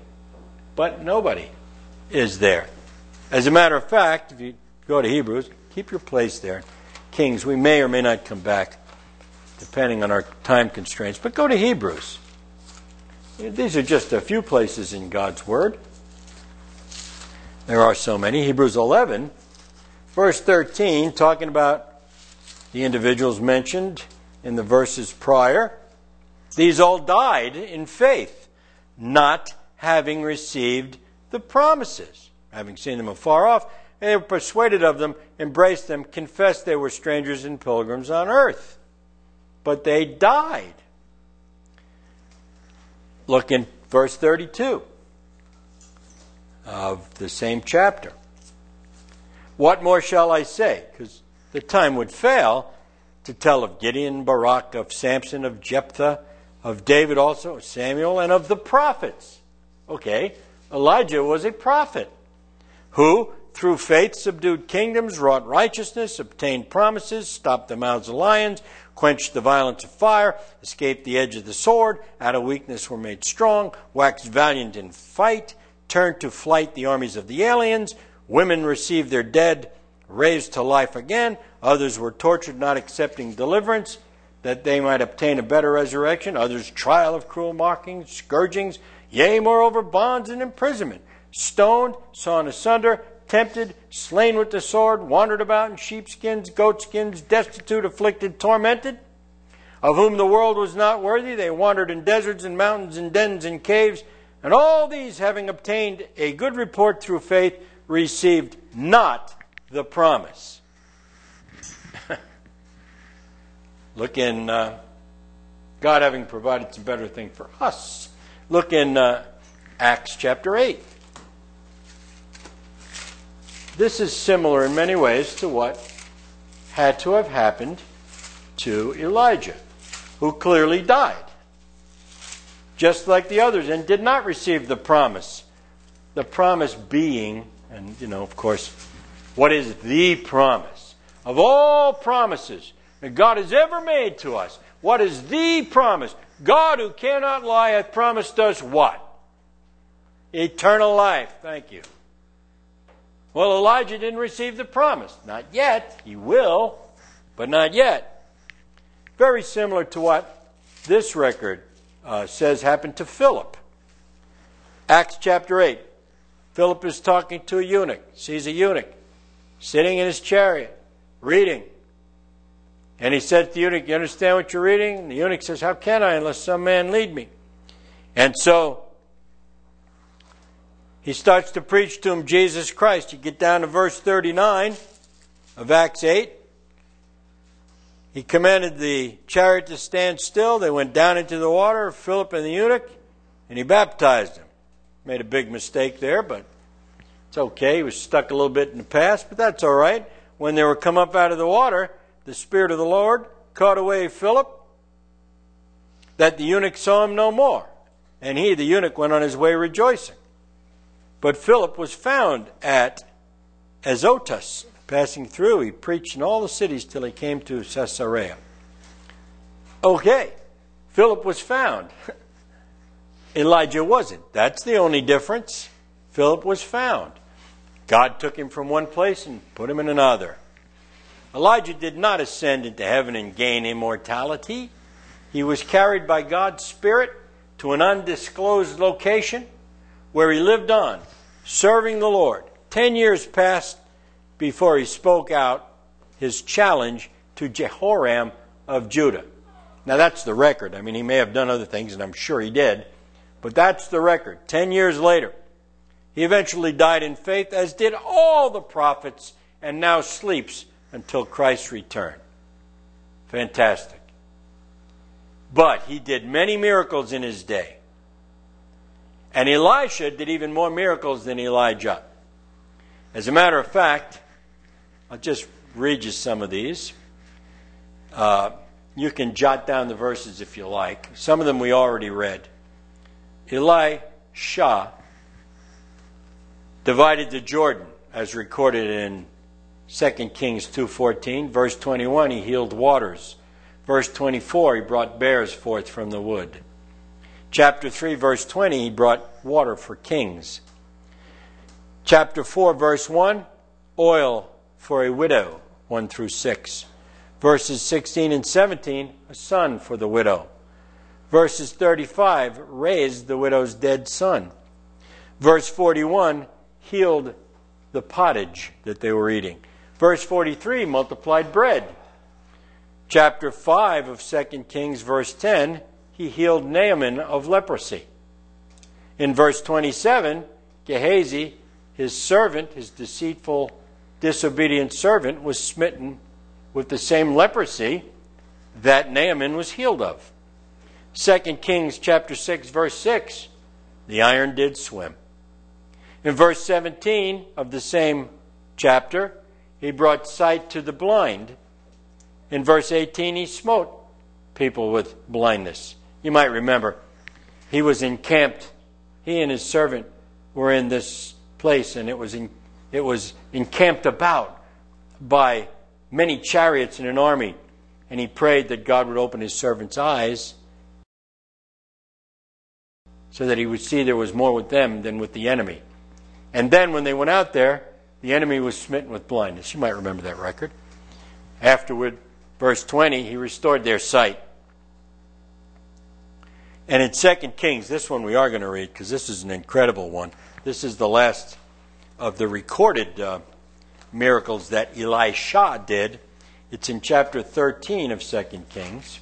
is there. As a matter of fact, if you go to Hebrews, keep your place there. Kings, we may or may not come back, depending on our time constraints. But go to Hebrews. These are just a few places in God's Word. There are so many. Hebrews 11, verse 13, talking about the individuals mentioned in the verses prior. These all died in faith, not having received the promises. Having seen them afar off, they were persuaded of them, embraced them, confessed they were strangers and pilgrims on earth. But they died. Look in verse 32 of the same chapter. What more shall I say? Because the time would fail to tell of Gideon, Barak, of Samson, of Jephthah, of David also, of Samuel, and of the prophets. Okay, Elijah was a prophet who, through faith, subdued kingdoms, wrought righteousness, obtained promises, stopped the mouths of lions, quenched the violence of fire, escaped the edge of the sword, out of weakness were made strong, waxed valiant in fight, turned to flight the armies of the aliens, women received their dead, raised to life again, others were tortured, not accepting deliverance, that they might obtain a better resurrection, others trial of cruel mockings, scourgings, yea, moreover, bonds and imprisonment, stoned, sawn asunder, tempted, slain with the sword, wandered about in sheepskins, goatskins, destitute, afflicted, tormented, of whom the world was not worthy. They wandered in deserts and mountains and dens and caves, and all these, having obtained a good report through faith, received not the promise. Look in God having provided some better thing for us. Look in Acts chapter 8. This is similar in many ways to what had to have happened to Elijah, who clearly died, just like the others, and did not receive the promise. The promise being, and of course, what is the promise? Of all promises that God has ever made to us, what is the promise? God, who cannot lie, hath promised us what? Eternal life. Thank you. Well, Elijah didn't receive the promise. Not yet. He will, but not yet. Very similar to what this record says happened to Philip. Acts chapter 8. Philip is talking to a eunuch. Sees a eunuch sitting in his chariot, reading. And he said to the eunuch, "You understand what you're reading?" And the eunuch says, "How can I unless some man lead me?" And so he starts to preach to him Jesus Christ. You get down to verse 39 of Acts 8. He commanded the chariot to stand still. They went down into the water, Philip and the eunuch, and he baptized him. Made a big mistake there, but it's okay. He was stuck a little bit in the past, but that's all right. When they were come up out of the water, the Spirit of the Lord caught away Philip, that the eunuch saw him no more. And he, the eunuch, went on his way rejoicing. But Philip was found at Azotus. Passing through, he preached in all the cities till he came to Caesarea. Okay, Philip was found. Elijah wasn't. That's the only difference. Philip was found. God took him from one place and put him in another. Elijah did not ascend into heaven and gain immortality. He was carried by God's Spirit to an undisclosed location where he lived on, serving the Lord. 10 years passed before he spoke out his challenge to Jehoram of Judah. Now that's the record. I mean, he may have done other things, and I'm sure he did. But that's the record. 10 years later, he eventually died in faith, as did all the prophets, and now sleeps until Christ's return. Fantastic. But he did many miracles in his day. And Elisha did even more miracles than Elijah. As a matter of fact, I'll just read you some of these. You can jot down the verses if you like. Some of them we already read. Elisha divided the Jordan, as recorded in 2 Kings 2:14. Verse 21, he healed waters. Verse 24, he brought bears forth from the wood. Chapter 3, verse 20, he brought water for kings. Chapter 4, verse 1, oil for a widow, 1 through 6. Verses 16 and 17, a son for the widow. Verses 35, raised the widow's dead son. Verse 41, healed the pottage that they were eating. Verse 43, multiplied bread. Chapter 5 of 2 Kings, verse 10, he healed Naaman of leprosy. In verse 27, Gehazi, his servant, his deceitful, disobedient servant, was smitten with the same leprosy that Naaman was healed of. 2 Kings chapter 6, verse 6, the iron did swim. In verse 17 of the same chapter, he brought sight to the blind in verse 18, he smote people with blindness. You might remember, he was encamped. He and his servant were in this place, and it was encamped about by many chariots and an army. And he prayed that God would open his servant's eyes so that he would see there was more with them than with the enemy. And then when they went out there, the enemy was smitten with blindness. You might remember that record. Afterward, verse 20, he restored their sight. And in 2 Kings, this one we are going to read because this is an incredible one. This is the last of the recorded miracles that Elisha did. It's in chapter 13 of 2 Kings.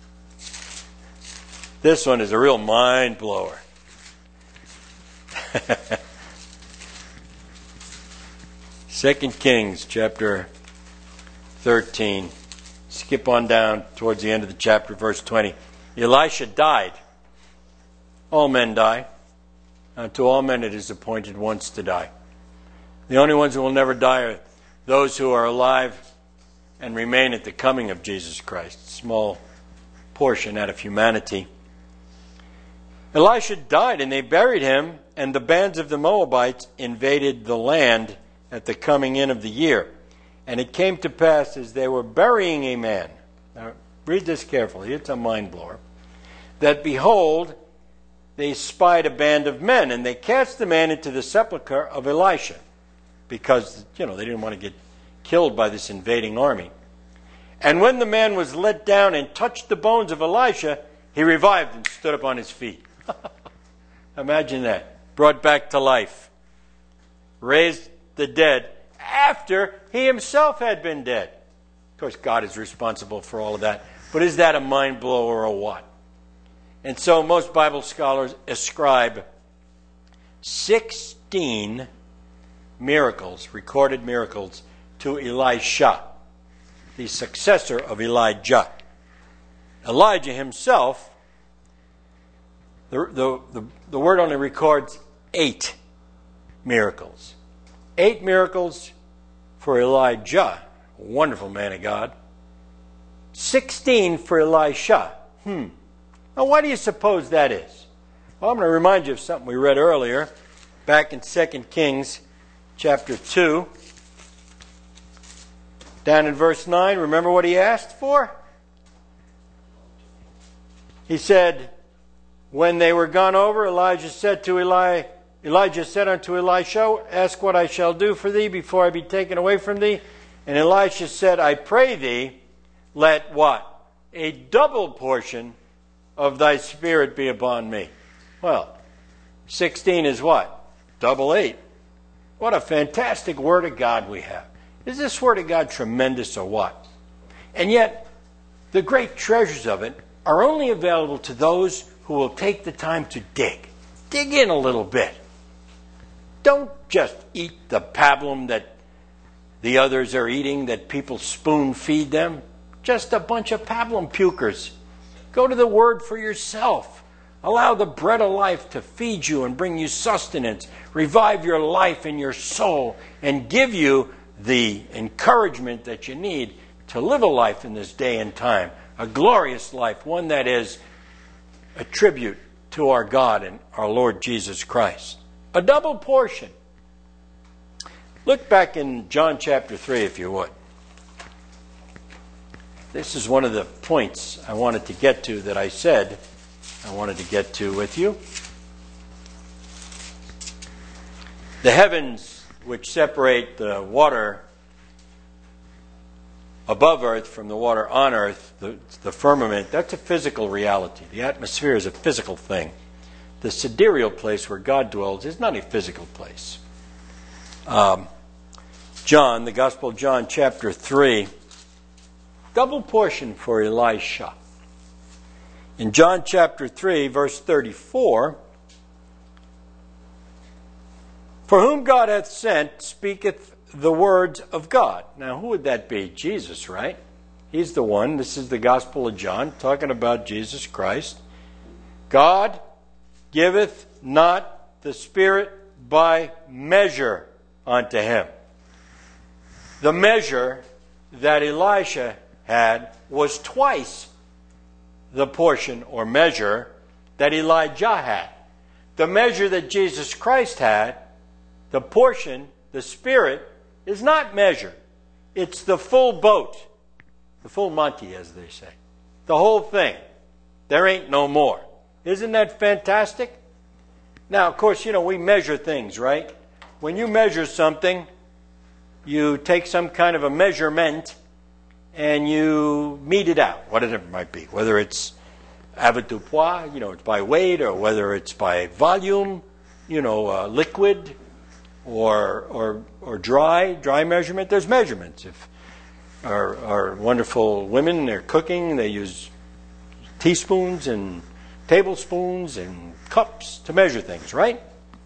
This one is a real mind blower. 2 Kings chapter 13. Skip on down towards the end of the chapter, verse 20. Elisha died. All men die. To all men it is appointed once to die. The only ones who will never die are those who are alive and remain at the coming of Jesus Christ. Small portion out of humanity. Elisha died, and they buried him, and the bands of the Moabites invaded the land at the coming in of the year. And it came to pass as they were burying a man. Now, read this carefully. It's a mind blower. That behold, they spied a band of men, and they cast the man into the sepulchre of Elisha, because, they didn't want to get killed by this invading army. And when the man was let down and touched the bones of Elisha, he revived and stood up on his feet. Imagine that. Brought back to life. Raised the dead after he himself had been dead. Of course, God is responsible for all of that. But is that a mind blower or what? And so most Bible scholars ascribe 16 miracles, recorded miracles, to Elisha, the successor of Elijah. Elijah himself, the word only records 8 miracles. 8 miracles for Elijah, a wonderful man of God. 16 for Elisha. Now, why do you suppose that is? Well, I'm going to remind you of something we read earlier, back in 2 Kings chapter 2. Down in verse 9, remember what he asked for? He said, when they were gone over, Elijah said unto Elisha, ask what I shall do for thee before I be taken away from thee. And Elisha said, I pray thee, let what? A double portion of thy spirit be upon me. Well, 16 is what? Double 8. What a fantastic Word of God we have. Is this Word of God tremendous or what? And yet, the great treasures of it are only available to those who will take the time to dig. Dig in a little bit. Don't just eat the pablum that the others are eating, that people spoon feed them. Just a bunch of pablum pukers. Go to the Word for yourself. Allow the bread of life to feed you and bring you sustenance, revive your life and your soul, and give you the encouragement that you need to live a life in this day and time. A glorious life, one that is a tribute to our God and our Lord Jesus Christ. A double portion. Look back in John chapter 3, if you would. This is one of the points I wanted to get to that I said I wanted to get to with you. The heavens which separate the water above earth from the water on earth, the firmament, that's a physical reality. The atmosphere is a physical thing. The sidereal place where God dwells is not a physical place. John, the Gospel of John, chapter 3, double portion for Elisha. In John chapter 3, verse 34, for whom God hath sent speaketh the words of God. Now, who would that be? Jesus, right? He's the one. This is the Gospel of John, talking about Jesus Christ. God giveth not the Spirit by measure unto him. The measure that Elisha had was twice the portion or measure that Elijah had. The measure that Jesus Christ had, the portion, the Spirit, is not measured. It's the full boat. The full Monty, as they say. The whole thing. There ain't no more. Isn't that fantastic? Now, of course, we measure things, right? When you measure something, you take some kind of a measurement and you mete it out, whatever it might be. Whether it's avoirdupois, it's by weight, or whether it's by volume, liquid, or dry measurement. There's measurements. If our wonderful women, they're cooking, they use teaspoons and tablespoons and cups to measure things, right?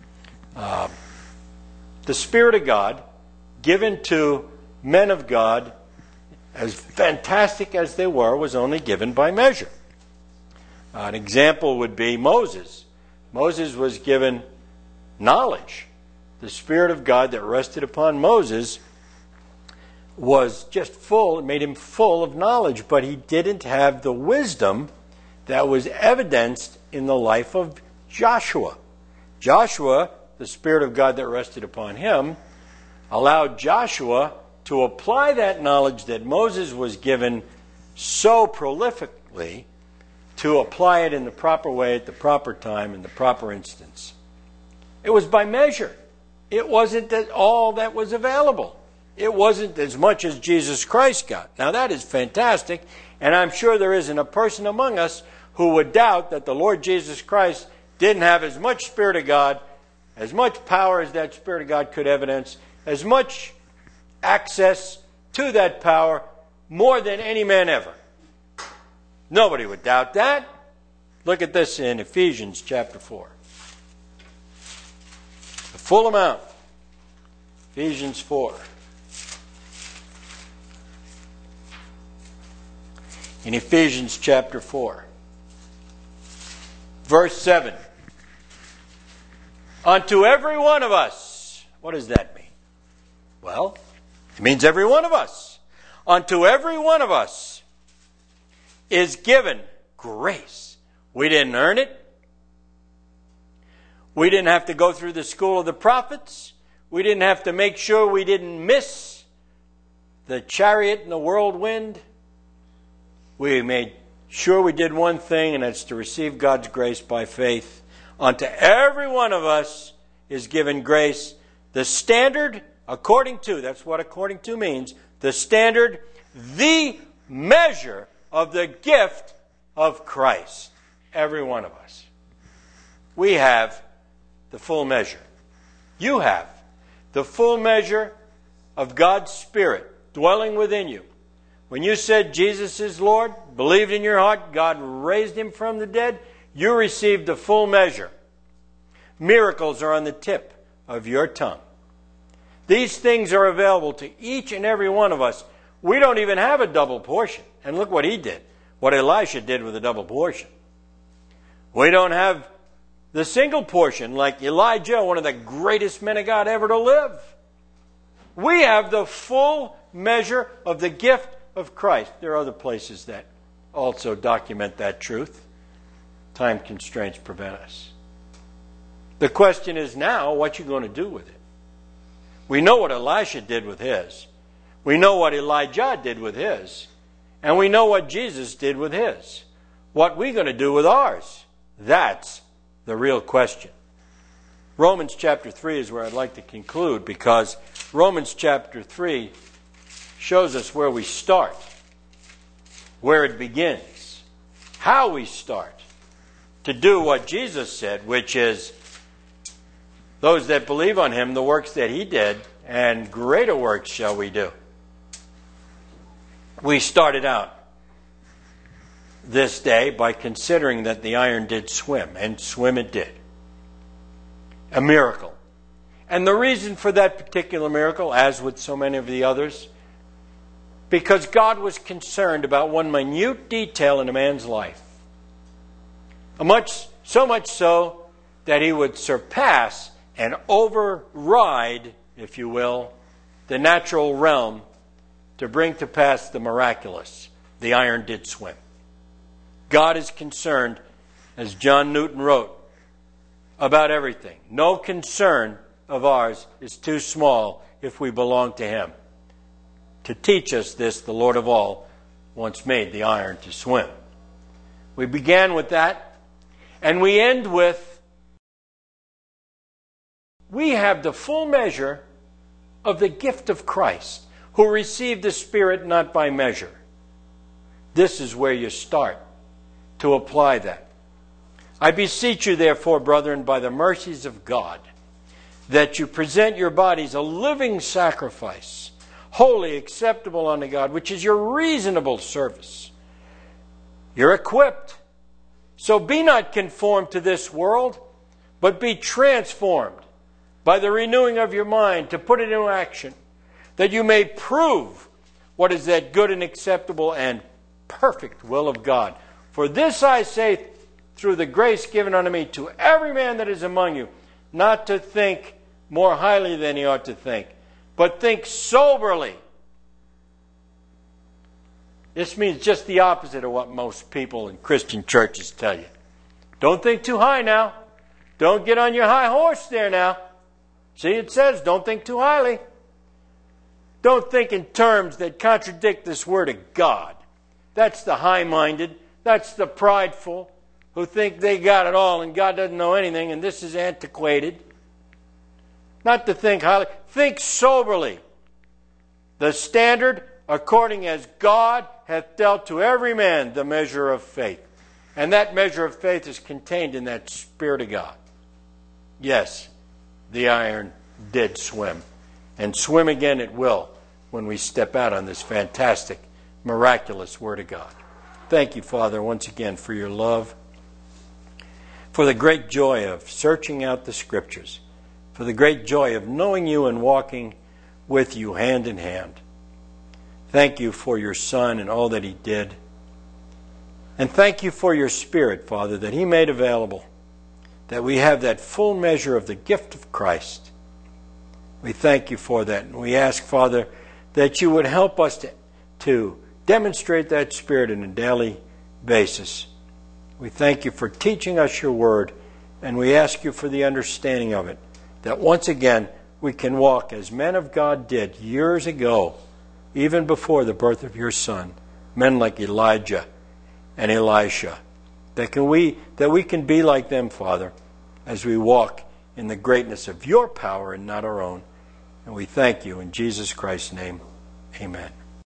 The Spirit of God, given to men of God, as fantastic as they were, was only given by measure. An example would be Moses. Moses was given knowledge. The Spirit of God that rested upon Moses was just full, it made him full of knowledge, but he didn't have the wisdom that was evidenced in the life of Joshua. Joshua, the Spirit of God that rested upon him, allowed Joshua to apply that knowledge that Moses was given so prolifically, to apply it in the proper way, at the proper time, in the proper instance. It was by measure. It wasn't all that was available. It wasn't as much as Jesus Christ got. Now that is fantastic, and I'm sure there isn't a person among us who would doubt that the Lord Jesus Christ didn't have as much Spirit of God, as much power as that Spirit of God could evidence, as much access to that power, more than any man ever. Nobody would doubt that. Look at this in Ephesians chapter 4. The full amount. Ephesians 4. In Ephesians chapter 4. Verse 7. Unto every one of us. What does that mean? Well, it means every one of us. Unto every one of us is given grace. We didn't earn it. We didn't have to go through the school of the prophets. We didn't have to make sure we didn't miss the chariot and the whirlwind. We made sure we did one thing, and that's to receive God's grace by faith. Unto every one of us is given grace. The standard, according to, that's what according to means, the standard, the measure of the gift of Christ. Every one of us. We have the full measure. You have the full measure of God's Spirit dwelling within you. When you said Jesus is Lord, believed in your heart, God raised him from the dead, you received the full measure. Miracles are on the tip of your tongue. These things are available to each and every one of us. We don't even have a double portion. And look what he did. What Elisha did with a double portion. We don't have the single portion like Elijah, one of the greatest men of God ever to live. We have the full measure of the gift of Christ. There are other places that also document that truth. Time constraints prevent us. The question is now, what you going to do with it? We know what Elisha did with his. We know what Elijah did with his. And we know what Jesus did with his. What we going to do with ours? That's the real question. Romans chapter 3 is where I'd like to conclude, because Romans chapter 3 shows us where we start, where it begins, how we start to do what Jesus said, which is, those that believe on him, the works that he did, and greater works shall we do. We started out this day by considering that the iron did swim, and swim it did. A miracle. And the reason for that particular miracle, as with so many of the others, because God was concerned about one minute detail in a man's life. So much so that he would surpass and override, if you will, the natural realm to bring to pass the miraculous. the iron did swim. God is concerned, as John Newton wrote, about everything. No concern of ours is too small if we belong to Him. To teach us this, the Lord of all once made the iron to swim. We began with that, and we end with, we have the full measure of the gift of Christ, who received the Spirit not by measure. This is where you start to apply that. I beseech you, therefore, brethren, by the mercies of God, that you present your bodies a living sacrifice, holy, acceptable unto God, which is your reasonable service. You're equipped. So be not conformed to this world, but be transformed by the renewing of your mind to put it into action, that you may prove what is that good and acceptable and perfect will of God. For this I say, through the grace given unto me, to every man that is among you, not to think more highly than he ought to think, but think soberly. This means just the opposite of what most people in Christian churches tell you. Don't think too high now. Don't get on your high horse there now. See, it says, don't think too highly. Don't think in terms that contradict this word of God. That's the high-minded. That's the prideful who think they got it all and God doesn't know anything and this is antiquated. Not to think highly. Think soberly. The standard according as God hath dealt to every man the measure of faith. And that measure of faith is contained in that Spirit of God. Yes, the iron did swim. And swim again it will when we step out on this fantastic, miraculous Word of God. Thank you, Father, once again for your love, for the great joy of searching out the Scriptures, for the great joy of knowing you and walking with you hand in hand. Thank you for your Son and all that He did. And thank you for your Spirit, Father, that He made available, that we have that full measure of the gift of Christ. We thank you for that. And we ask, Father, that you would help us to demonstrate that Spirit on a daily basis. We thank you for teaching us your word, and we ask you for the understanding of it, that once again we can walk as men of God did years ago, even before the birth of your Son, men like Elijah and Elisha, that we can be like them, Father, as we walk in the greatness of your power and not our own. And we thank you in Jesus Christ's name. Amen.